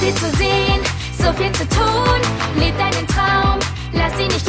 viel zu sehen, so viel zu tun. Leb deinen Traum, lass ihn nicht